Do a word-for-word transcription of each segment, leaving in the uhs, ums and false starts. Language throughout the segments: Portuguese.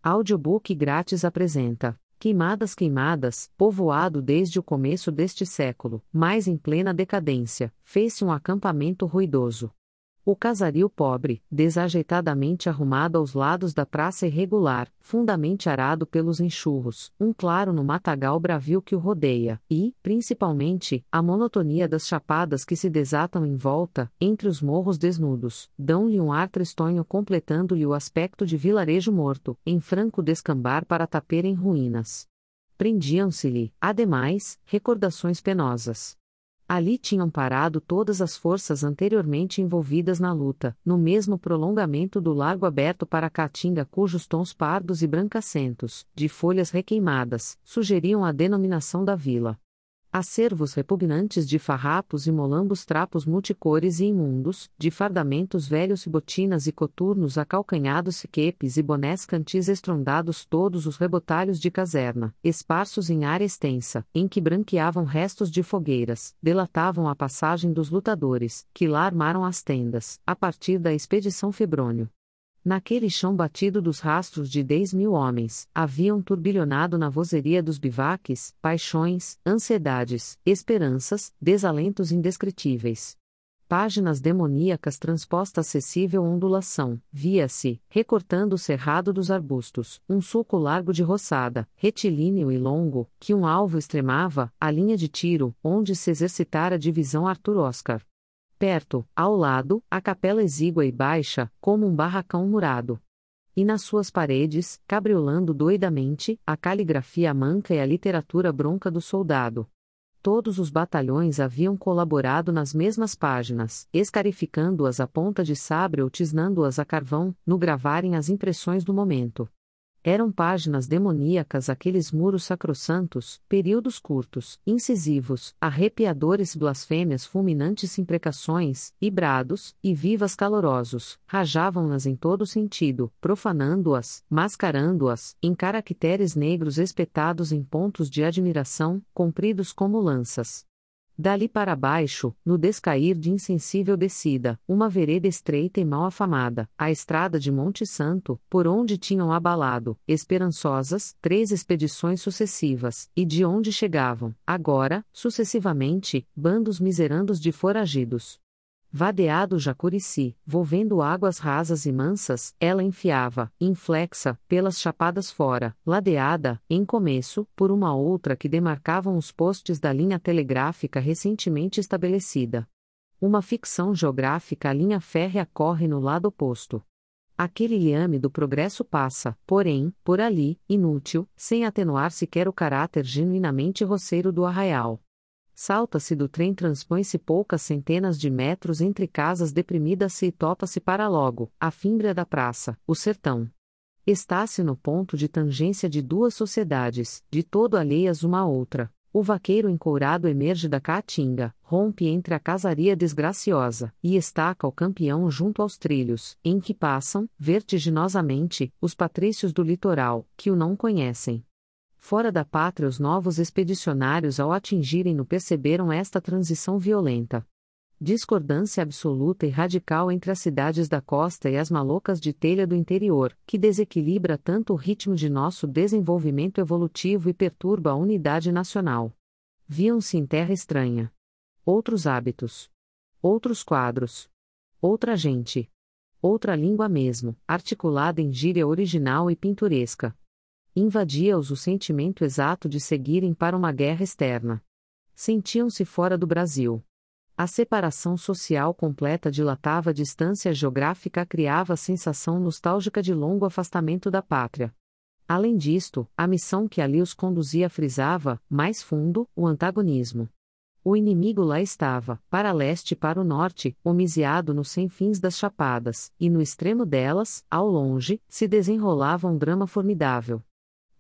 Audiobook grátis apresenta Queimadas Queimadas, povoado desde o começo deste século, mas em plena decadência, fez-se um acampamento ruidoso. O casario pobre, desajeitadamente arrumado aos lados da praça irregular, fundamente arado pelos enxurros, um claro no matagal bravio que o rodeia, e, principalmente, a monotonia das chapadas que se desatam em volta, entre os morros desnudos, dão-lhe um ar tristonho, completando-lhe o aspecto de vilarejo morto, em franco descambar para taper em ruínas. Prendiam-se-lhe, ademais, recordações penosas. Ali tinham parado todas as forças anteriormente envolvidas na luta, no mesmo prolongamento do largo aberto para a caatinga cujos tons pardos e brancacentos, de folhas requeimadas, sugeriam a denominação da vila. Acervos repugnantes de farrapos e molambos, trapos multicores e imundos, de fardamentos velhos, botinas e coturnos acalcanhados, siquepes e bonés cantis estrondados, todos os rebotalhos de caserna, esparsos em área extensa, em que branqueavam restos de fogueiras, delatavam a passagem dos lutadores, que lá armaram as tendas, a partir da expedição Febrônio. Naquele chão batido dos rastros de dez mil homens, haviam turbilhonado na vozeria dos bivaques, paixões, ansiedades, esperanças, desalentos indescritíveis. Páginas demoníacas transpostas acessível ondulação, via-se, recortando o cerrado dos arbustos, um sulco largo de roçada, retilíneo e longo, que um alvo extremava, a linha de tiro, onde se exercitara a divisão Arthur Oscar. Perto, ao lado, a capela exígua e baixa, como um barracão murado. E nas suas paredes, cabriolando doidamente, a caligrafia manca e a literatura bronca do soldado. Todos os batalhões haviam colaborado nas mesmas páginas, escarificando-as a ponta de sabre ou tisnando-as a carvão, no gravarem as impressões do momento. Eram páginas demoníacas aqueles muros sacrossantos, períodos curtos, incisivos, arrepiadores blasfêmias, fulminantes imprecações, e brados, e vivas calorosos, rajavam-nas em todo sentido, profanando-as, mascarando-as, em caracteres negros espetados em pontos de admiração, compridos como lanças. Dali para baixo, no descair de insensível descida, uma vereda estreita e mal afamada, a estrada de Monte Santo, por onde tinham abalado, esperançosas, três expedições sucessivas, e de onde chegavam, agora, sucessivamente, bandos miserandos de foragidos. Vadeado Jacurici, volvendo águas rasas e mansas, ela enfiava, inflexa, pelas chapadas fora, ladeada, em começo, por uma outra que demarcavam os postes da linha telegráfica recentemente estabelecida. Uma ficção geográfica, a linha férrea corre no lado oposto. Aquele liame do progresso passa, porém, por ali, inútil, sem atenuar sequer o caráter genuinamente roceiro do arraial. Salta-se do trem, transpõe-se poucas centenas de metros entre casas, deprimidas-se e topa-se para logo, a fímbria da praça, o sertão. Está-se no ponto de tangência de duas sociedades, de todo alheias uma à outra. O vaqueiro encourado emerge da caatinga, rompe entre a casaria desgraciosa, e estaca o campeão junto aos trilhos, em que passam, vertiginosamente, os patrícios do litoral, que o não conhecem. Fora da pátria, os novos expedicionários, ao atingirem-no, perceberam esta transição violenta. Discordância absoluta e radical entre as cidades da costa e as malocas de telha do interior, que desequilibra tanto o ritmo de nosso desenvolvimento evolutivo e perturba a unidade nacional. Viam-se em terra estranha. Outros hábitos. Outros quadros. Outra gente. Outra língua mesmo, articulada em gíria original e pinturesca. Invadia-os o sentimento exato de seguirem para uma guerra externa. Sentiam-se fora do Brasil. A separação social completa dilatava a distância geográfica, criava a sensação nostálgica de longo afastamento da pátria. Além disto, a missão que ali os conduzia frisava, mais fundo, o antagonismo. O inimigo lá estava, para leste e para o norte, homiziado nos sem fins das chapadas, e no extremo delas, ao longe, se desenrolava um drama formidável.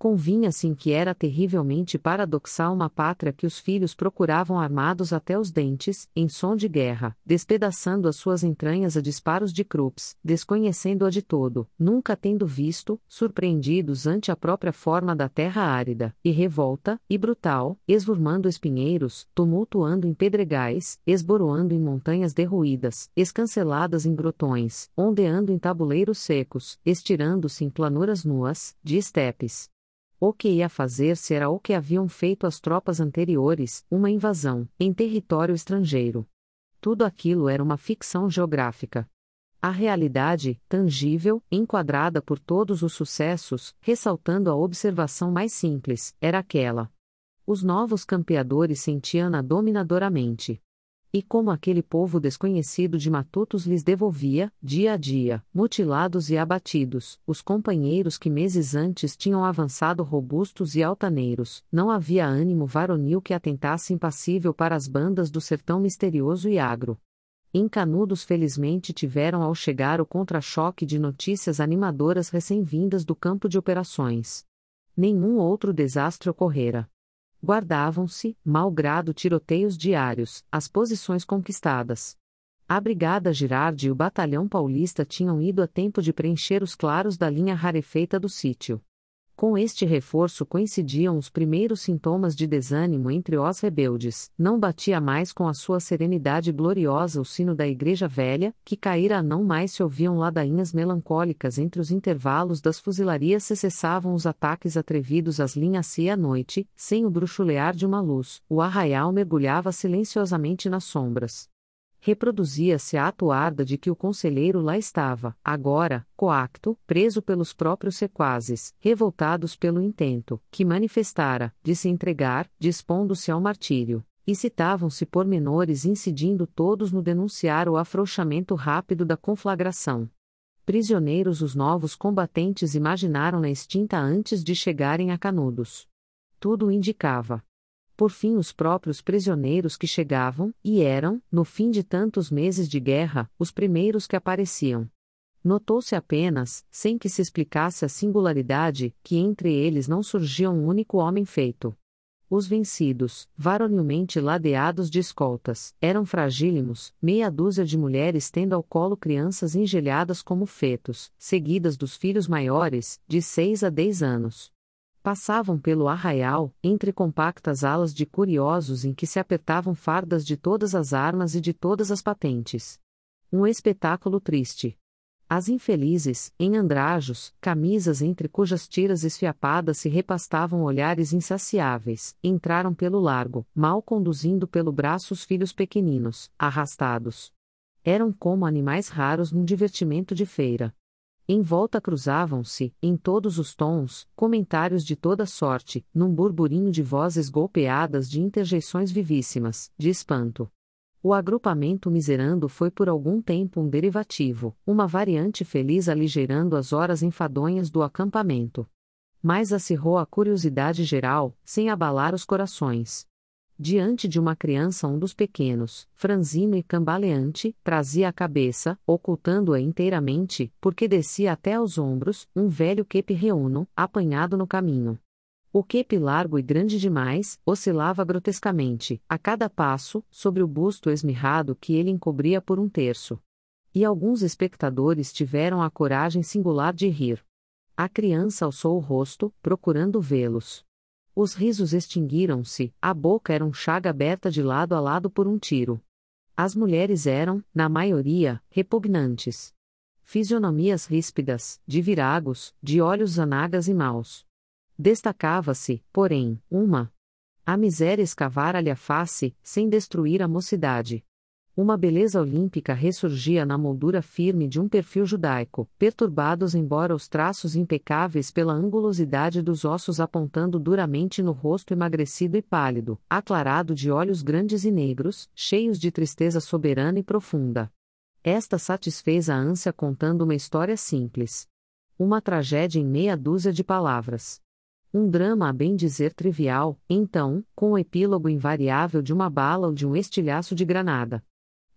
Convinha-se que era terrivelmente paradoxal uma pátria que os filhos procuravam armados até os dentes, em som de guerra, despedaçando as suas entranhas a disparos de Krupps, desconhecendo-a de todo, nunca tendo visto, surpreendidos ante a própria forma da terra árida, e revolta, e brutal, esvurmando espinheiros, tumultuando em pedregais, esboroando em montanhas derruídas, escanceladas em grotões, ondeando em tabuleiros secos, estirando-se em planuras nuas, de estepes. O que ia fazer-se era o que haviam feito as tropas anteriores, uma invasão, em território estrangeiro. Tudo aquilo era uma ficção geográfica. A realidade, tangível, enquadrada por todos os sucessos, ressaltando a observação mais simples, era aquela. Os novos campeadores sentiam-na dominadoramente. E como aquele povo desconhecido de matutos lhes devolvia, dia a dia, mutilados e abatidos, os companheiros que meses antes tinham avançado robustos e altaneiros, não havia ânimo varonil que atentasse impassível para as bandas do sertão misterioso e agro. Em Canudos felizmente tiveram ao chegar o contra-choque de notícias animadoras recém-vindas do campo de operações. Nenhum outro desastre ocorrera. Guardavam-se, malgrado tiroteios diários, as posições conquistadas. A Brigada Girardi e o Batalhão Paulista tinham ido a tempo de preencher os claros da linha rarefeita do sítio. Com este reforço coincidiam os primeiros sintomas de desânimo entre os rebeldes, não batia mais com a sua serenidade gloriosa o sino da Igreja Velha, que caíra não mais se ouviam ladainhas melancólicas entre os intervalos das fuzilarias se cessavam os ataques atrevidos às linhas e à noite, sem o bruxulear de uma luz, o arraial mergulhava silenciosamente nas sombras. Reproduzia-se a atuarda de que o conselheiro lá estava, agora, coacto, preso pelos próprios sequazes, revoltados pelo intento, que manifestara, de se entregar, dispondo-se ao martírio, e citavam-se pormenores incidindo todos no denunciar o afrouxamento rápido da conflagração. Prisioneiros os novos combatentes imaginaram-na extinta antes de chegarem a Canudos. Tudo o indicava. Por fim os próprios prisioneiros que chegavam, e eram, no fim de tantos meses de guerra, os primeiros que apareciam. Notou-se apenas, sem que se explicasse a singularidade, que entre eles não surgia um único homem feito. Os vencidos, varonilmente ladeados de escoltas, eram fragílimos, meia dúzia de mulheres tendo ao colo crianças engelhadas como fetos, seguidas dos filhos maiores, de seis a dez anos. Passavam pelo arraial, entre compactas alas de curiosos em que se apertavam fardas de todas as armas e de todas as patentes. Um espetáculo triste. As infelizes, em andrajos, camisas entre cujas tiras esfiapadas se repastavam olhares insaciáveis, entraram pelo largo, mal conduzindo pelo braço os filhos pequeninos, arrastados. Eram como animais raros num divertimento de feira. Em volta cruzavam-se, em todos os tons, comentários de toda sorte, num burburinho de vozes golpeadas de interjeições vivíssimas, de espanto. O agrupamento miserando foi por algum tempo um derivativo, uma variante feliz aligeirando as horas enfadonhas do acampamento. Mas acirrou a curiosidade geral, sem abalar os corações. Diante de uma criança um dos pequenos, franzino e cambaleante, trazia a cabeça, ocultando-a inteiramente, porque descia até aos ombros, um velho quepe reuno, apanhado no caminho. O quepe largo e grande demais, oscilava grotescamente, a cada passo, sobre o busto esmirrado que ele encobria por um terço. E alguns espectadores tiveram a coragem singular de rir. A criança alçou o rosto, procurando vê-los. Os risos extinguiram-se, a boca era um chaga aberta de lado a lado por um tiro. As mulheres eram, na maioria, repugnantes. Fisionomias ríspidas, de viragos, de olhos zanagas e maus. Destacava-se, porém, uma. A miséria escavara-lhe a face, sem destruir a mocidade. Uma beleza olímpica ressurgia na moldura firme de um perfil judaico, perturbados embora os traços impecáveis pela angulosidade dos ossos apontando duramente no rosto emagrecido e pálido, aclarado de olhos grandes e negros, cheios de tristeza soberana e profunda. Esta satisfez a ânsia contando uma história simples. Uma tragédia em meia dúzia de palavras. Um drama a bem dizer trivial, então, com o epílogo invariável de uma bala ou de um estilhaço de granada.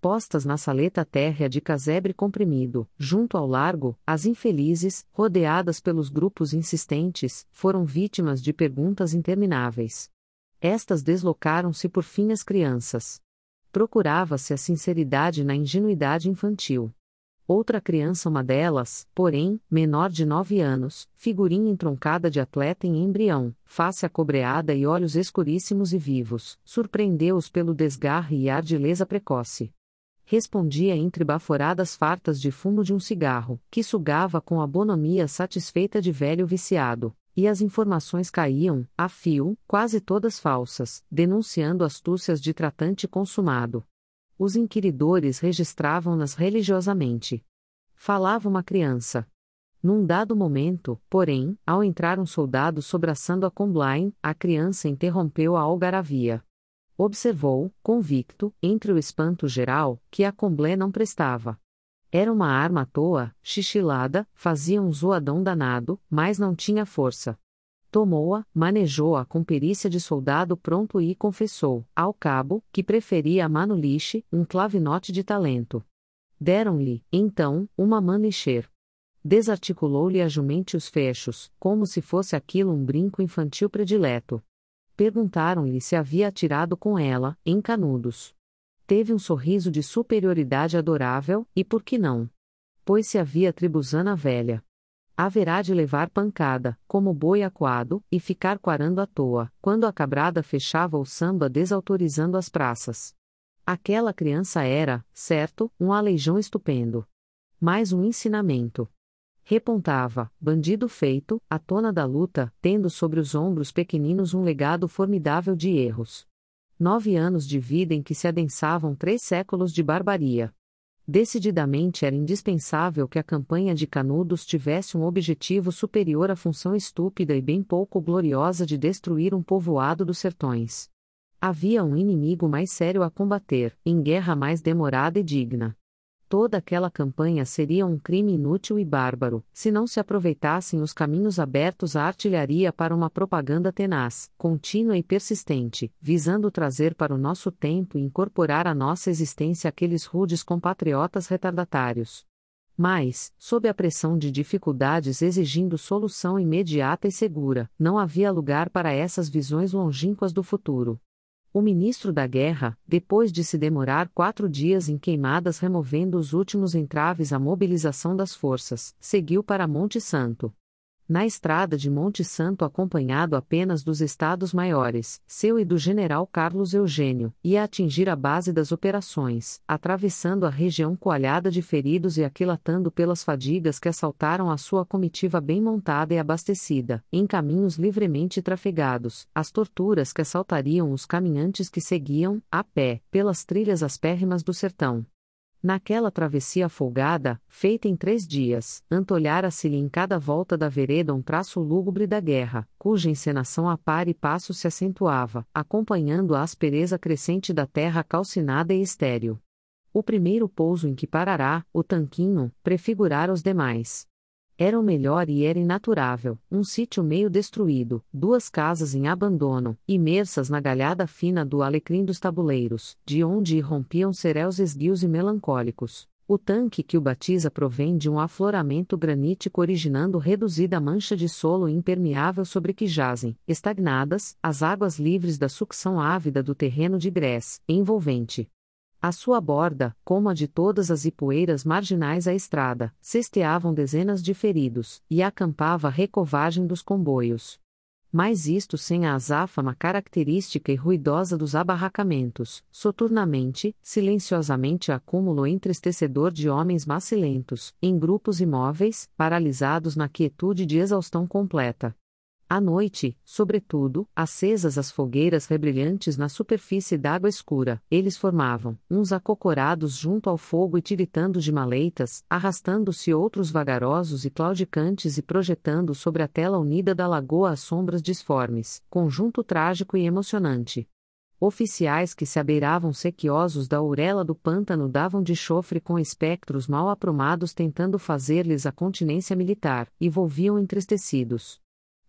postas na saleta térrea de casebre comprimido, junto ao largo, as infelizes, rodeadas pelos grupos insistentes, foram vítimas de perguntas intermináveis. Estas deslocaram-se por fim as crianças. Procurava-se a sinceridade na ingenuidade infantil. Outra criança, uma delas, porém, menor de nove anos, figurinha entroncada de atleta em embrião, face acobreada e olhos escuríssimos e vivos, surpreendeu-os pelo desgarre e ardileza precoce. Respondia entre baforadas fartas de fumo de um cigarro, que sugava com a bonomia satisfeita de velho viciado, e as informações caíam, a fio, quase todas falsas, denunciando astúcias de tratante consumado. Os inquiridores registravam-nas religiosamente. Falava uma criança. Num dado momento, porém, ao entrar um soldado sobraçando a Combline, a criança interrompeu a algaravia. Observou, convicto, entre o espanto geral, que a Combline não prestava. Era uma arma à toa, xixilada, fazia um zoadão danado, mas não tinha força. Tomou-a, manejou-a com perícia de soldado pronto e confessou, ao cabo, que preferia a Manuliche, um clavinote de talento. Deram-lhe, então, uma Mannlicher. Desarticulou-lhe a jumente os fechos, como se fosse aquilo um brinco infantil predileto. Perguntaram-lhe se havia atirado com ela, em Canudos. Teve um sorriso de superioridade adorável, e por que não? Pois se havia tribuzana velha. Haverá de levar pancada, como boi acuado, e ficar quarando à toa, quando a cabrada fechava o samba desautorizando as praças. Aquela criança era, certo, um aleijão estupendo. Mais um ensinamento. Repontava, bandido feito, à tona da luta, tendo sobre os ombros pequeninos um legado formidável de erros. Nove anos de vida em que se adensavam três séculos de barbaria. Decididamente era indispensável que a campanha de Canudos tivesse um objetivo superior à função estúpida e bem pouco gloriosa de destruir um povoado dos sertões. Havia um inimigo mais sério a combater, em guerra mais demorada e digna. Toda aquela campanha seria um crime inútil e bárbaro, se não se aproveitassem os caminhos abertos à artilharia para uma propaganda tenaz, contínua e persistente, visando trazer para o nosso tempo e incorporar à nossa existência aqueles rudes compatriotas retardatários. Mas, sob a pressão de dificuldades exigindo solução imediata e segura, não havia lugar para essas visões longínquas do futuro. O ministro da Guerra, depois de se demorar quatro dias em Queimadas removendo os últimos entraves à mobilização das forças, seguiu para Monte Santo. Na estrada de Monte Santo, acompanhado apenas dos Estados-Maiores, seu e do general Carlos Eugênio, ia atingir a base das operações, atravessando a região coalhada de feridos e aquilatando pelas fadigas que assaltaram a sua comitiva bem montada e abastecida, em caminhos livremente trafegados, as torturas que assaltariam os caminhantes que seguiam, a pé, pelas trilhas aspérrimas do sertão. Naquela travessia folgada, feita em três dias, antolhara-se-lhe em cada volta da vereda um traço lúgubre da guerra, cuja encenação a par e passo se acentuava, acompanhando a aspereza crescente da terra calcinada e estéril. O primeiro pouso em que parará, o Tanquinho, prefigurara os demais. Era o melhor e era inaturável, um sítio meio destruído, duas casas em abandono, imersas na galhada fina do alecrim dos tabuleiros, de onde irrompiam ceréus esguios e melancólicos. O tanque que o batiza provém de um afloramento granítico originando reduzida mancha de solo impermeável sobre que jazem, estagnadas, as águas livres da sucção ávida do terreno de grés, envolvente. À sua borda, como a de todas as ipueiras marginais à estrada, cesteavam dezenas de feridos, e acampava a recovagem dos comboios. Mas isto sem a azáfama característica e ruidosa dos abarracamentos, soturnamente, silenciosamente acúmulo entristecedor de homens macilentos, em grupos imóveis, paralisados na quietude de exaustão completa. À noite, sobretudo, acesas as fogueiras rebrilhantes na superfície d'água escura, eles formavam, uns acocorados junto ao fogo e tiritando de maleitas, arrastando-se outros vagarosos e claudicantes e projetando sobre a tela unida da lagoa as sombras disformes, conjunto trágico e emocionante. Oficiais que se abeiravam sequiosos da ourela do pântano davam de chofre com espectros mal aprumados tentando fazer-lhes a continência militar, e volviam entristecidos.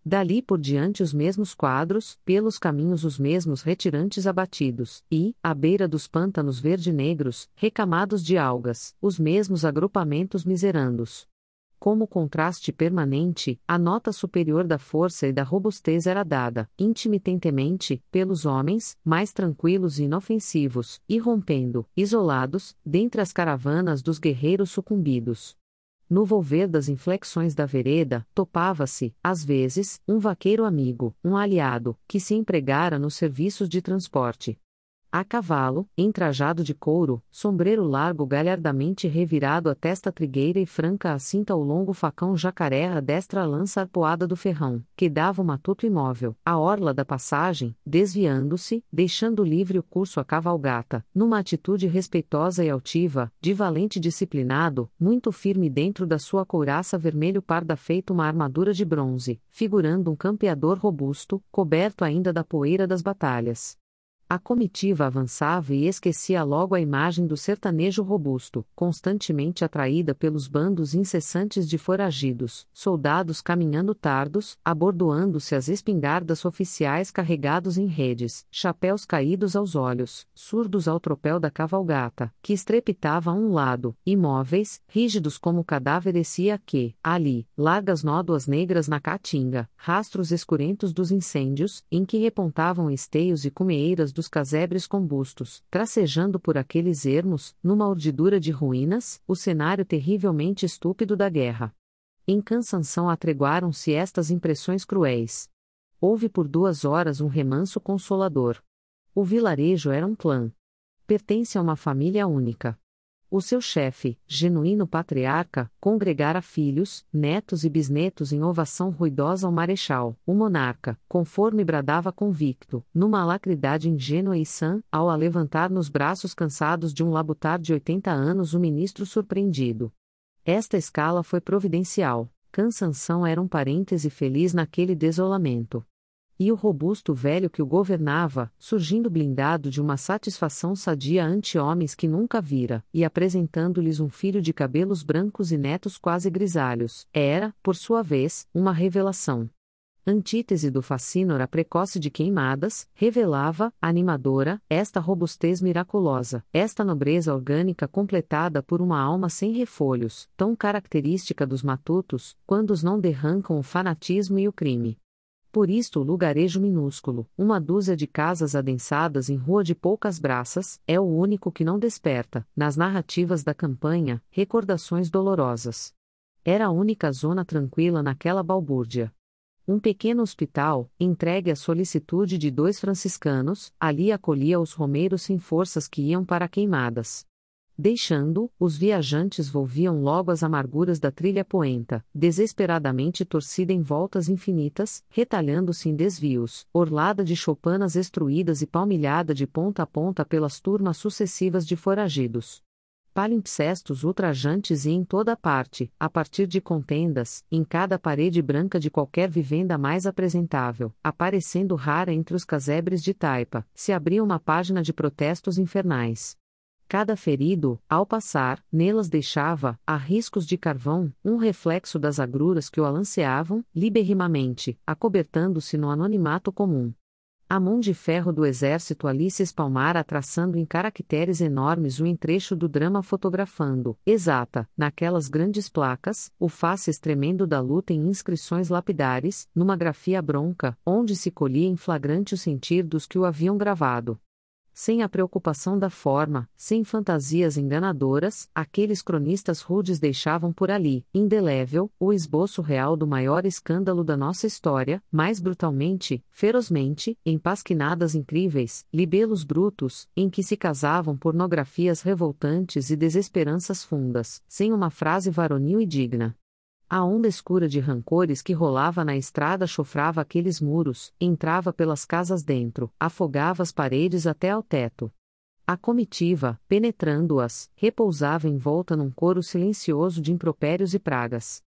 Dali por diante os mesmos quadros, pelos caminhos os mesmos retirantes abatidos, e, à beira dos pântanos verde-negros, recamados de algas, os mesmos agrupamentos miserandos. Como contraste permanente, a nota superior da força e da robustez era dada, intermitentemente, pelos homens, mais tranquilos e inofensivos, irrompendo, isolados, dentre as caravanas dos guerreiros sucumbidos. No volver das inflexões da vereda, topava-se, às vezes, um vaqueiro amigo, um aliado, que se empregara nos serviços de transporte. A cavalo, entrajado de couro, sombreiro largo galhardamente revirado a testa trigueira e franca a cinta o longo facão jacaré a destra a lança arpoada do ferrão, que dava o matuto imóvel, a orla da passagem, desviando-se, deixando livre o curso à cavalgata, numa atitude respeitosa e altiva, de valente disciplinado, muito firme dentro da sua couraça vermelho parda feito uma armadura de bronze, figurando um campeador robusto, coberto ainda da poeira das batalhas. A comitiva avançava e esquecia logo a imagem do sertanejo robusto, constantemente atraída pelos bandos incessantes de foragidos, soldados caminhando tardos, abordoando-se as espingardas oficiais carregados em redes, chapéus caídos aos olhos, surdos ao tropel da cavalgata, que estrepitava a um lado, imóveis, rígidos como cadáveres e a que, ali, largas nódoas negras na caatinga, rastros escurentos dos incêndios, em que repontavam esteios e cumeeiras dos casebres combustos, tracejando por aqueles ermos, numa urdidura de ruínas, o cenário terrivelmente estúpido da guerra. Em Cansanção atreguaram-se estas impressões cruéis. Houve por duas horas um remanso consolador. O vilarejo era um clã. Pertence a uma família única. O seu chefe, genuíno patriarca, congregara filhos, netos e bisnetos em ovação ruidosa ao marechal, o monarca, conforme bradava convicto, numa alacridade ingênua e sã, ao alevantar nos braços cansados de um labutar de oitenta anos o ministro surpreendido. Esta escala foi providencial. Cansanção era um parêntese feliz naquele desolamento. E o robusto velho que o governava, surgindo blindado de uma satisfação sadia ante homens que nunca vira, e apresentando-lhes um filho de cabelos brancos e netos quase grisalhos, era, por sua vez, uma revelação. Antítese do facínora precoce de Queimadas, revelava, animadora, esta robustez miraculosa, esta nobreza orgânica completada por uma alma sem refolhos, tão característica dos matutos, quando os não derrancam o fanatismo e o crime. Por isto o lugarejo minúsculo, uma dúzia de casas adensadas em rua de poucas braças, é o único que não desperta, nas narrativas da campanha, recordações dolorosas. Era a única zona tranquila naquela balbúrdia. Um pequeno hospital, entregue à solicitude de dois franciscanos, ali acolhia os romeiros sem forças que iam para Queimadas. Deixando, os viajantes volviam logo às amarguras da trilha poenta, desesperadamente torcida em voltas infinitas, retalhando-se em desvios, orlada de choupanas estruídas e palmilhada de ponta a ponta pelas turmas sucessivas de foragidos. Palimpsestos ultrajantes e em toda parte, a partir de contendas, em cada parede branca de qualquer vivenda mais apresentável, aparecendo rara entre os casebres de taipa, se abria uma página de protestos infernais. Cada ferido, ao passar, nelas deixava, a riscos de carvão, um reflexo das agruras que o alanceavam, liberrimamente, acobertando-se no anonimato comum. A mão de ferro do exército ali se espalmara traçando em caracteres enormes o entrecho do drama fotografando, exata, naquelas grandes placas, o faces tremendo da luta em inscrições lapidares, numa grafia bronca, onde se colhia em flagrante o sentir dos que o haviam gravado. Sem a preocupação da forma, sem fantasias enganadoras, aqueles cronistas rudes deixavam por ali, indelével, o esboço real do maior escândalo da nossa história, mais brutalmente, ferozmente, em pasquinadas incríveis, libelos brutos, em que se casavam pornografias revoltantes e desesperanças fundas, sem uma frase varonil e digna. A onda escura de rancores que rolava na estrada chofrava aqueles muros, entrava pelas casas dentro, afogava as paredes até ao teto. A comitiva, penetrando-as, repousava envolta num coro silencioso de impropérios e pragas.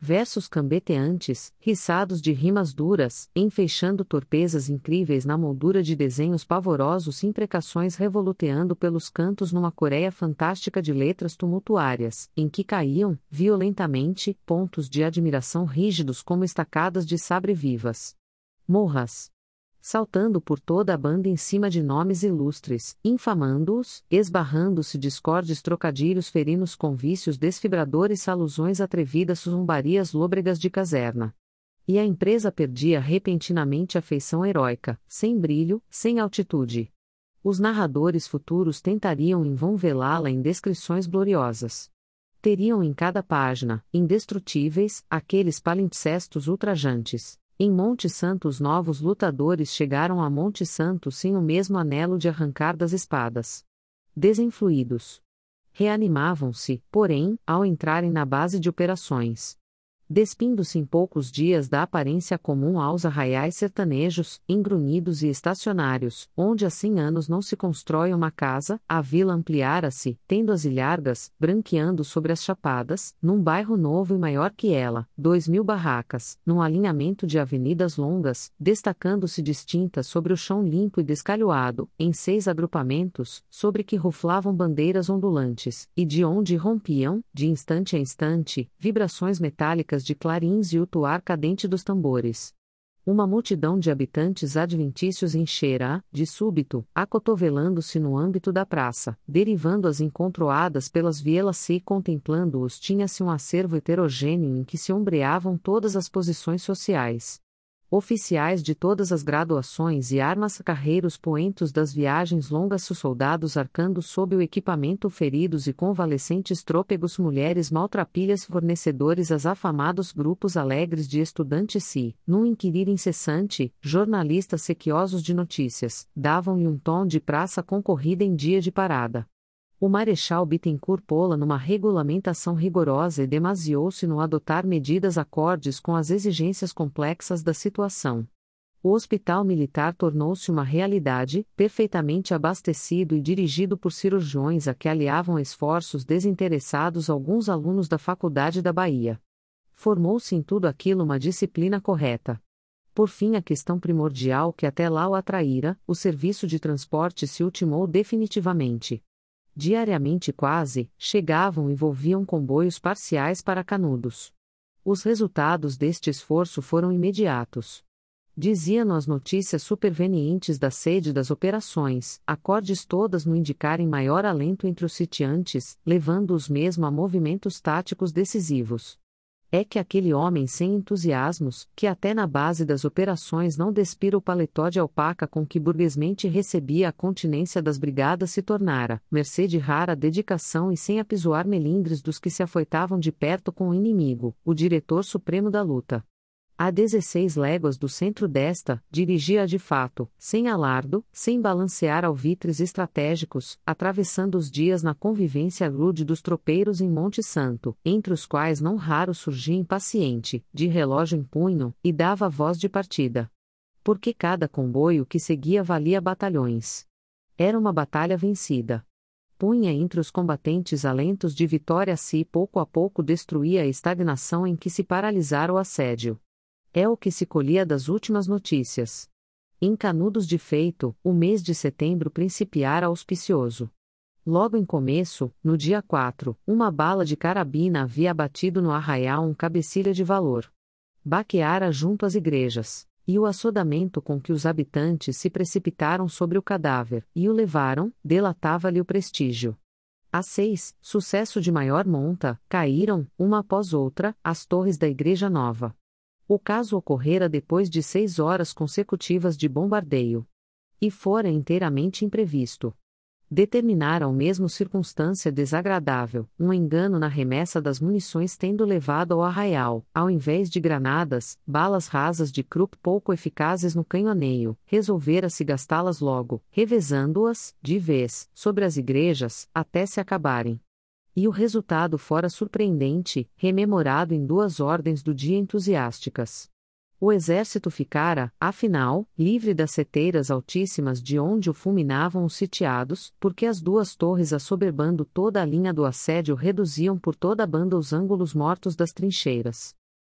versos cambeteantes, riçados de rimas duras, enfeixando torpezas incríveis na moldura de desenhos pavorosos, imprecações revoluteando pelos cantos numa coreia fantástica de letras tumultuárias, em que caíam, violentamente, pontos de admiração rígidos como estacadas de sabre vivas. Morras! Saltando por toda a banda em cima de nomes ilustres, infamando-os, esbarrando-se discordes trocadilhos ferinos com vícios desfibradores, alusões atrevidas, zombarias lôbregas de caserna. E a empresa perdia repentinamente a feição heróica, sem brilho, sem altitude. Os narradores futuros tentariam em vão velá-la em descrições gloriosas. Teriam em cada página, indestrutíveis, aqueles palimpsestos ultrajantes. Em Monte Santo os novos lutadores chegaram a Monte Santo sem o mesmo anelo de arrancar das espadas. Desinfluídos. Reanimavam-se, porém, ao entrarem na base de operações. Despindo-se em poucos dias da aparência comum aos arraiais sertanejos, engrunhidos e estacionários, onde há cem anos não se constrói uma casa, a vila ampliara-se, tendo as ilhargas, branqueando sobre as chapadas, num bairro novo e maior que ela, dois mil barracas, num alinhamento de avenidas longas, destacando-se distintas sobre o chão limpo e descalhoado, em seis agrupamentos, sobre que ruflavam bandeiras ondulantes, e de onde rompiam, de instante a instante, vibrações metálicas de clarins e o tuar cadente dos tambores. Uma multidão de habitantes adventícios enchera-a, de súbito, acotovelando-se no âmbito da praça, derivando-as encontroadas pelas vielas e contemplando-os tinha-se um acervo heterogêneo em que se ombreavam todas as posições sociais. Oficiais de todas as graduações e armas, carreiros poentos das viagens longas, soldados arcando sob o equipamento, feridos e convalescentes, trôpegos, mulheres maltrapilhas, fornecedores, as afamados grupos alegres de estudantes e, num inquirir incessante, jornalistas sequiosos de notícias, davam-lhe um tom de praça concorrida em dia de parada. O Marechal Bittencourt pô-la numa regulamentação rigorosa e demasiou-se no adotar medidas acordes com as exigências complexas da situação. O hospital militar tornou-se uma realidade, perfeitamente abastecido e dirigido por cirurgiões a que aliavam esforços desinteressados alguns alunos da Faculdade da Bahia. Formou-se em tudo aquilo uma disciplina correta. Por fim, a questão primordial que até lá o atraíra, o serviço de transporte se ultimou definitivamente. Diariamente quase, chegavam e volviam comboios parciais para Canudos. Os resultados deste esforço foram imediatos. Diziam as notícias supervenientes da sede das operações, acordes todas no indicarem maior alento entre os sitiantes, levando-os mesmo a movimentos táticos decisivos. É que aquele homem sem entusiasmos, que até na base das operações não despira o paletó de alpaca com que burguesmente recebia a continência das brigadas, se tornara, mercê de rara dedicação e sem apisoar melindres dos que se afoitavam de perto com o inimigo, o diretor supremo da luta. A dezesseis léguas do centro desta, dirigia de fato, sem alardo, sem balancear alvitres estratégicos, atravessando os dias na convivência rude dos tropeiros em Monte Santo, entre os quais não raro surgia impaciente, de relógio em punho, e dava voz de partida. Porque cada comboio que seguia valia batalhões. Era uma batalha vencida. Punha entre os combatentes alentos de vitória se pouco a pouco destruía a estagnação em que se paralisara o assédio. É o que se colhia das últimas notícias. Em Canudos de feito, o mês de setembro principiara auspicioso. Logo em começo, no dia quatro, uma bala de carabina havia abatido no arraial um cabecilha de valor. Baqueara junto às igrejas, e o assodamento com que os habitantes se precipitaram sobre o cadáver, e o levaram, delatava-lhe o prestígio. Às seis, sucesso de maior monta, caíram, uma após outra, as torres da Igreja Nova. O caso ocorrera depois de seis horas consecutivas de bombardeio. E fora inteiramente imprevisto. Determinara ao mesmo circunstância desagradável, um engano na remessa das munições tendo levado ao arraial, ao invés de granadas, balas rasas de Krupp pouco eficazes no canhoneio, resolvera-se gastá-las logo, revezando-as, de vez, sobre as igrejas, até se acabarem. E o resultado fora surpreendente, rememorado em duas ordens do dia entusiásticas. O exército ficara, afinal, livre das seteiras altíssimas de onde o fulminavam os sitiados, porque as duas torres assoberbando toda a linha do assédio reduziam por toda a banda os ângulos mortos das trincheiras.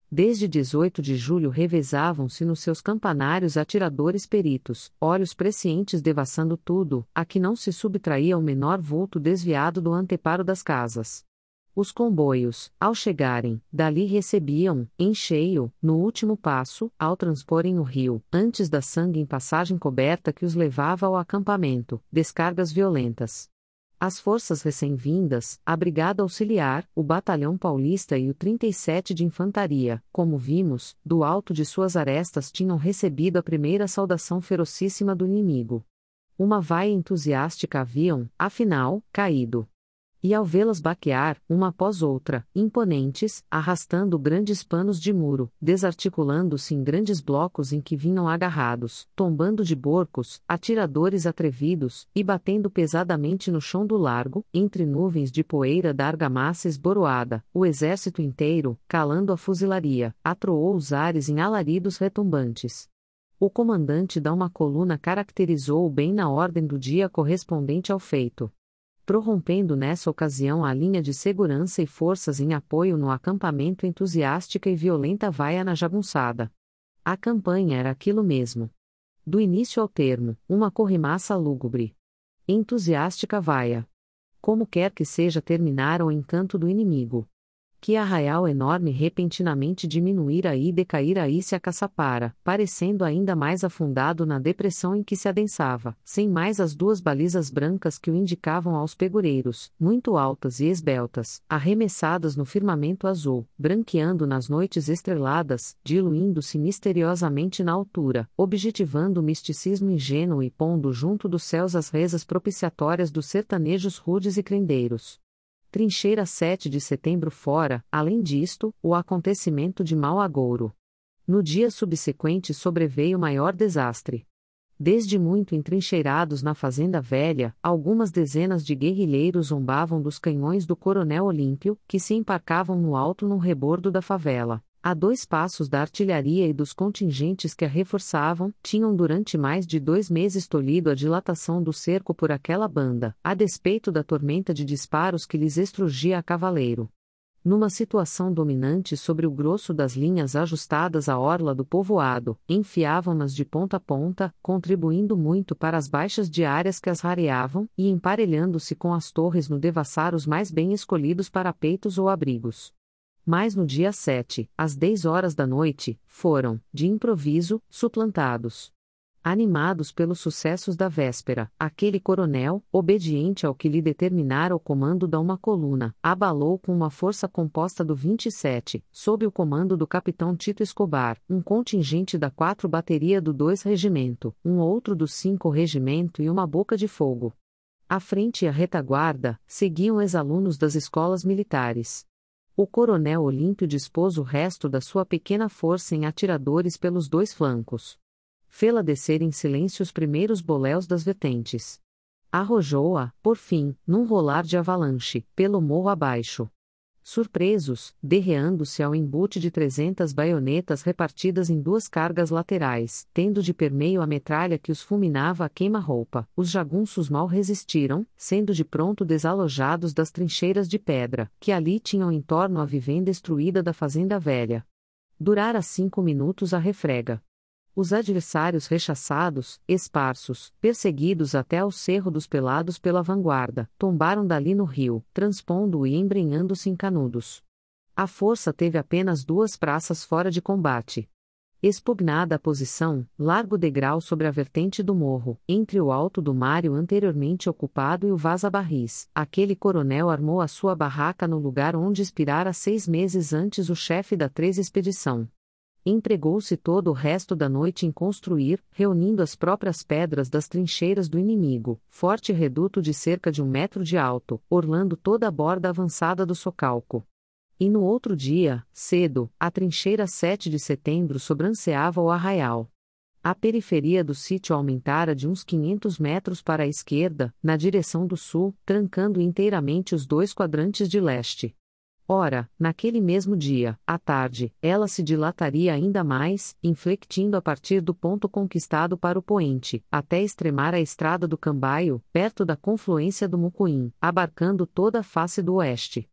Desde dezoito de julho revezavam-se nos seus campanários atiradores peritos, olhos prescientes devassando tudo, a que não se subtraía o menor vulto desviado do anteparo das casas. Os comboios, ao chegarem, dali recebiam, em cheio, no último passo, ao transporem o rio, antes da sangue em passagem coberta que os levava ao acampamento, descargas violentas. As forças recém-vindas, a Brigada Auxiliar, o Batalhão Paulista e o trinta e sete de Infantaria, como vimos, do alto de suas arestas tinham recebido a primeira saudação ferocíssima do inimigo. Uma vaia entusiástica haviam, afinal, caído. E ao vê-las baquear, uma após outra, imponentes, arrastando grandes panos de muro, desarticulando-se em grandes blocos em que vinham agarrados, tombando de borcos, atiradores atrevidos, e batendo pesadamente no chão do largo, entre nuvens de poeira da argamassa esboroada, o exército inteiro, calando a fuzilaria, atroou os ares em alaridos retumbantes. O comandante da uma coluna caracterizou bem na ordem do dia correspondente ao feito. Prorrompendo nessa ocasião a linha de segurança e forças em apoio no acampamento entusiástica e violenta vaia na jagunçada. A campanha era aquilo mesmo. Do início ao termo, uma corrimaça lúgubre. Entusiástica vaia. Como quer que seja terminar o encanto do inimigo. Que arraial enorme repentinamente diminuíra e decaíra aí se acaçapara, parecendo ainda mais afundado na depressão em que se adensava, sem mais as duas balizas brancas que o indicavam aos pegureiros, muito altas e esbeltas, arremessadas no firmamento azul, branqueando nas noites estreladas, diluindo-se misteriosamente na altura, objetivando o misticismo ingênuo e pondo junto dos céus as rezas propiciatórias dos sertanejos rudes e crendeiros. Trincheira sete de setembro fora, além disto, o acontecimento de mau agouro. No dia subsequente sobreveio maior desastre. Desde muito entrincheirados na Fazenda Velha, algumas dezenas de guerrilheiros zombavam dos canhões do Coronel Olímpio, que se emparcavam no alto no rebordo da favela. A dois passos da artilharia e dos contingentes que a reforçavam, tinham durante mais de dois meses tolhido a dilatação do cerco por aquela banda, a despeito da tormenta de disparos que lhes estrugia a cavaleiro. Numa situação dominante sobre o grosso das linhas ajustadas à orla do povoado, enfiavam-nas de ponta a ponta, contribuindo muito para as baixas diárias que as rareavam, e emparelhando-se com as torres no devassar os mais bem escolhidos parapeitos ou abrigos. Mas no dia sete, às dez horas da noite, foram, de improviso, suplantados. Animados pelos sucessos da véspera, aquele coronel, obediente ao que lhe determinara o comando da uma coluna, abalou com uma força composta do vinte e sete, sob o comando do capitão Tito Escobar, um contingente da quatro bateria do dois regimento, um outro do cinco regimento e uma boca de fogo. À frente e à retaguarda, seguiam ex-alunos das escolas militares. O coronel Olímpio dispôs o resto da sua pequena força em atiradores pelos dois flancos. Fê-la descer em silêncio os primeiros boléus das vertentes. Arrojou-a, por fim, num rolar de avalanche, pelo morro abaixo. Surpresos, derreando-se ao embute de trezentas baionetas repartidas em duas cargas laterais, tendo de permeio a metralha que os fulminava a queima-roupa, os jagunços mal resistiram, sendo de pronto desalojados das trincheiras de pedra, que ali tinham em torno a vivenda destruída da Fazenda Velha. Durara cinco minutos a refrega. Os adversários rechaçados, esparsos, perseguidos até ao Cerro dos Pelados pela vanguarda, tombaram dali no rio, transpondo-o e embrenhando-se em canudos. A força teve apenas duas praças fora de combate. Expugnada a posição, largo degrau sobre a vertente do morro, entre o alto do Mário anteriormente ocupado e o vaza-barris, aquele coronel armou a sua barraca no lugar onde expirara seis meses antes o chefe da treze expedição. Empregou-se todo o resto da noite em construir, reunindo as próprias pedras das trincheiras do inimigo, forte reduto de cerca de um metro de alto, orlando toda a borda avançada do socalco. E no outro dia, cedo, a trincheira sete de setembro sobranceava o arraial. A periferia do sítio aumentara de uns quinhentos metros para a esquerda, na direção do sul, trancando inteiramente os dois quadrantes de leste. Ora, naquele mesmo dia, à tarde, ela se dilataria ainda mais, inflectindo a partir do ponto conquistado para o poente, até extremar a estrada do Cambaio, perto da confluência do Mucuim, abarcando toda a face do oeste.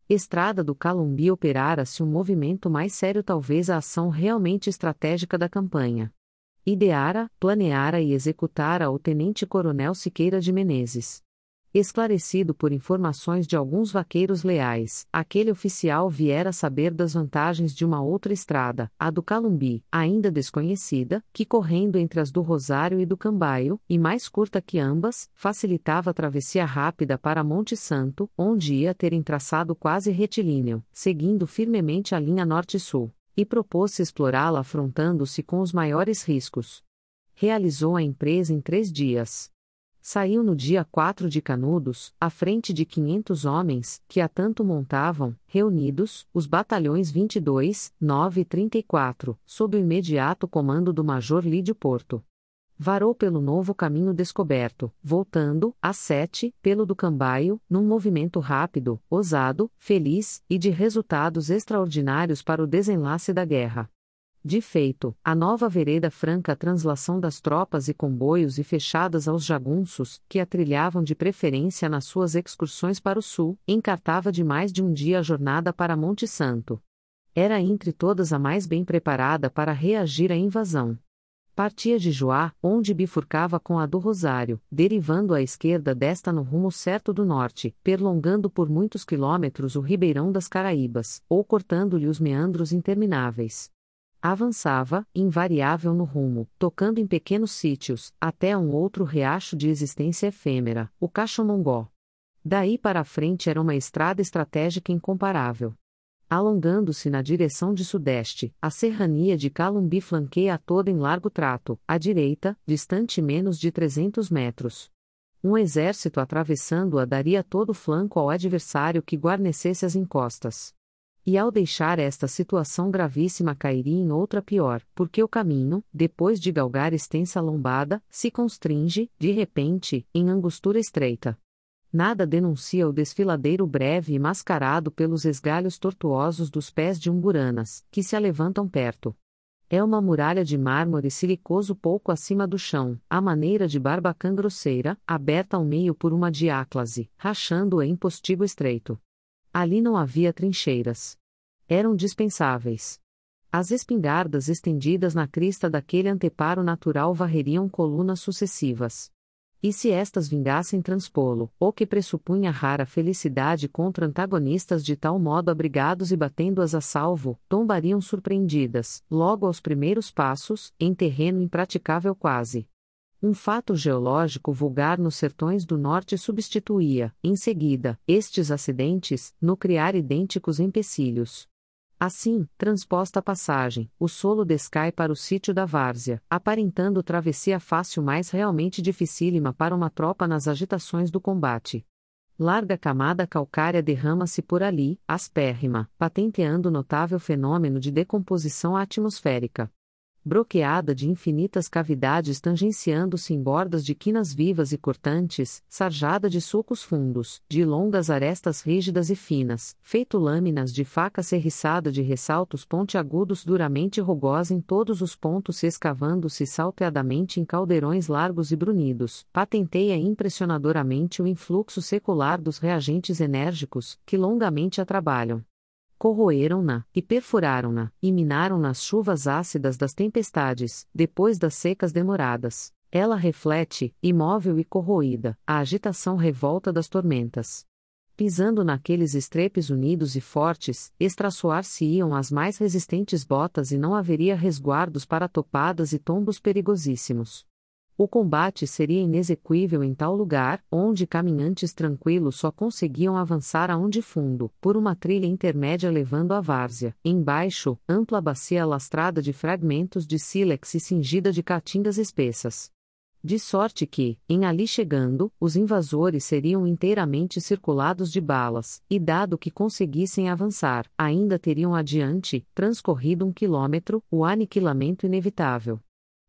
Estrada do Calumbi operara-se um movimento mais sério, talvez a ação realmente estratégica da campanha. Ideara, planeara e executara o tenente-coronel Siqueira de Menezes. Esclarecido por informações de alguns vaqueiros leais, aquele oficial viera saber das vantagens de uma outra estrada, a do Calumbi, ainda desconhecida, que correndo entre as do Rosário e do Cambaio, e mais curta que ambas, facilitava a travessia rápida para Monte Santo, onde ia ter em traçado quase retilíneo, seguindo firmemente a linha norte-sul, e propôs-se explorá-la afrontando-se com os maiores riscos. Realizou a empresa em três dias. Saiu no dia quatro de Canudos, à frente de quinhentos homens, que a tanto montavam, reunidos, os batalhões vinte e dois, nove e trinta e quatro, sob o imediato comando do Major Lídio Porto. Varou pelo novo caminho descoberto, voltando, às sete, pelo do Cambaio, num movimento rápido, ousado, feliz, e de resultados extraordinários para o desenlace da guerra. De feito, a nova vereda franca a translação das tropas e comboios e fechadas aos jagunços, que a trilhavam de preferência nas suas excursões para o sul, encartava de mais de um dia a jornada para Monte Santo. Era entre todas a mais bem preparada para reagir à invasão. Partia de Joá, onde bifurcava com a do Rosário, derivando à esquerda desta no rumo certo do norte, perlongando por muitos quilômetros o Ribeirão das Caraíbas, ou cortando-lhe os meandros intermináveis. Avançava, invariável no rumo, tocando em pequenos sítios, até um outro riacho de existência efêmera, o Caxamongó. Daí para a frente era uma estrada estratégica incomparável. Alongando-se na direção de sudeste, a serrania de Calumbi flanqueia toda em largo trato, à direita, distante menos de trezentos metros. Um exército atravessando-a daria todo o flanco ao adversário que guarnecesse as encostas. E ao deixar esta situação gravíssima cairia em outra pior, porque o caminho, depois de galgar extensa lombada, se constringe, de repente, em angostura estreita. Nada denuncia o desfiladeiro breve e mascarado pelos esgalhos tortuosos dos pés de umburanas, que se alevantam perto. É uma muralha de mármore silicoso pouco acima do chão, à maneira de barbacã grosseira, aberta ao meio por uma diáclase, rachando-a em postigo estreito. Ali não havia trincheiras. Eram dispensáveis. As espingardas estendidas na crista daquele anteparo natural varreriam colunas sucessivas. E se estas vingassem transpô-lo, ou que pressupunha rara felicidade contra antagonistas de tal modo abrigados e batendo-as a salvo, tombariam surpreendidas, logo aos primeiros passos, em terreno impraticável quase. Um fato geológico vulgar nos sertões do norte substituía, em seguida, estes acidentes, no criar idênticos empecilhos. Assim, transposta a passagem, o solo descai para o sítio da várzea, aparentando travessia fácil mas realmente dificílima para uma tropa nas agitações do combate. Larga camada calcária derrama-se por ali, aspérrima, patenteando notável fenômeno de decomposição atmosférica. Broqueada de infinitas cavidades tangenciando-se em bordas de quinas vivas e cortantes, sarjada de sulcos fundos, de longas arestas rígidas e finas, feito lâminas de faca serriçada de ressaltos pontiagudos duramente rugosa em todos os pontos se escavando-se salteadamente em caldeirões largos e brunidos, patenteia impressionadoramente o influxo secular dos reagentes enérgicos, que longamente a trabalham. Corroeram-na, e perfuraram-na, e minaram nas chuvas ácidas das tempestades, depois das secas demoradas. Ela reflete, imóvel e corroída, a agitação revolta das tormentas. Pisando naqueles estrepes unidos e fortes, estraçoar-se-iam as mais resistentes botas e não haveria resguardos para topadas e tombos perigosíssimos. O combate seria inexequível em tal lugar, onde caminhantes tranquilos só conseguiam avançar a um de fundo, por uma trilha intermédia levando à várzea. Embaixo, ampla bacia alastrada de fragmentos de sílex e cingida de caatingas espessas. De sorte que, em ali chegando, os invasores seriam inteiramente circulados de balas, e dado que conseguissem avançar, ainda teriam adiante, transcorrido um quilômetro, o aniquilamento inevitável.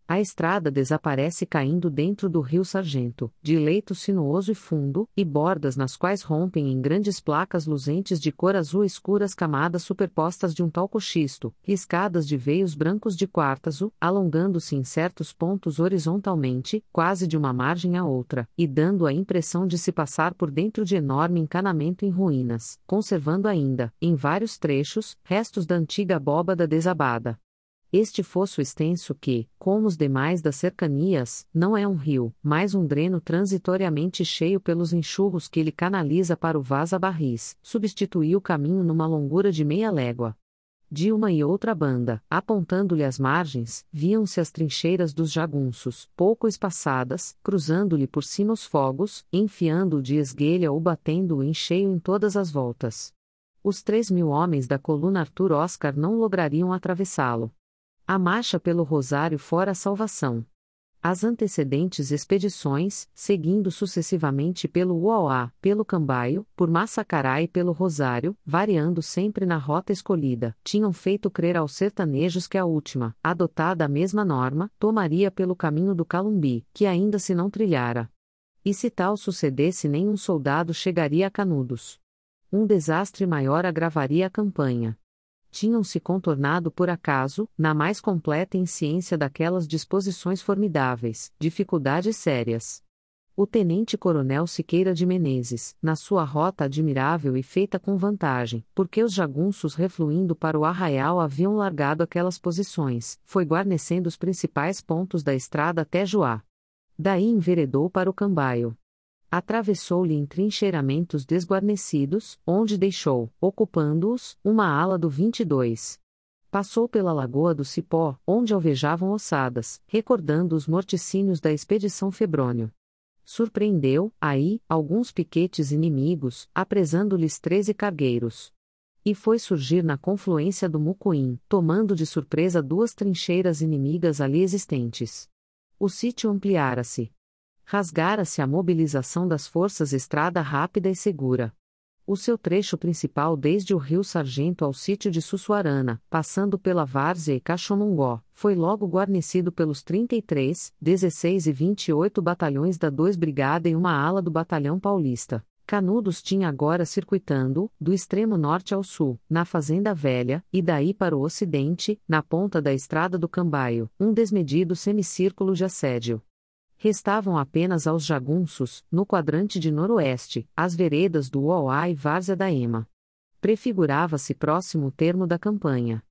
A estrada desaparece caindo dentro do rio Sargento, de leito sinuoso e fundo, e bordas nas quais rompem em grandes placas luzentes de cor azul escuras camadas superpostas de um talco xisto, riscadas de veios brancos de quartzo, alongando-se em certos pontos horizontalmente, quase de uma margem à outra, e dando a impressão de se passar por dentro de enorme encanamento em ruínas, conservando ainda, em vários trechos, restos da antiga abóbada desabada. Este fosso extenso que, como os demais das cercanias, não é um rio, mas um dreno transitoriamente cheio pelos enxurros que ele canaliza para o vaza-barris, substituiu o caminho numa longura de meia légua. De uma e outra banda, apontando-lhe as margens, viam-se as trincheiras dos jagunços, pouco espaçadas, cruzando-lhe por cima os fogos, enfiando-o de esguelha ou batendo-o em cheio em todas as voltas. Os três mil homens da coluna Arthur Oscar não lograriam atravessá-lo. A marcha pelo Rosário fora a salvação. As antecedentes expedições, seguindo sucessivamente pelo Uauá, pelo Cambaio, por Massacará e pelo Rosário, variando sempre na rota escolhida, tinham feito crer aos sertanejos que a última, adotada a mesma norma, tomaria pelo caminho do Calumbi, que ainda se não trilhara. E se tal sucedesse, nenhum soldado chegaria a Canudos. Um desastre maior agravaria a campanha. Tinham-se contornado por acaso, na mais completa insciência daquelas disposições formidáveis, dificuldades sérias. O tenente-coronel Siqueira de Menezes, na sua rota admirável e feita com vantagem, porque os jagunços refluindo para o arraial haviam largado aquelas posições, foi guarnecendo os principais pontos da estrada até Juá. Daí enveredou para o Cambaio. Atravessou-lhe em trincheiramentos desguarnecidos, onde deixou, ocupando-os, uma ala do vinte e dois. Passou pela Lagoa do Cipó, onde alvejavam ossadas, recordando os morticínios da expedição Febrônio. Surpreendeu, aí, alguns piquetes inimigos, apresando-lhes treze cargueiros. E foi surgir na confluência do Mucuim, tomando de surpresa duas trincheiras inimigas ali existentes. O sítio ampliara-se. Rasgara-se a mobilização das forças estrada rápida e segura. O seu trecho principal desde o rio Sargento ao sítio de Sussuarana, passando pela Várzea e Caxamungó, foi logo guarnecido pelos trinta e três, dezesseis e vinte e oito batalhões da dois Brigada e uma ala do Batalhão Paulista. Canudos tinha agora circuitando, do extremo norte ao sul, na Fazenda Velha, e daí para o ocidente, na ponta da estrada do Cambaio, um desmedido semicírculo de assédio. Restavam apenas aos jagunços, no quadrante de noroeste, as veredas do Uauá e Várzea da Ema. Prefigurava-se próximo o termo da campanha.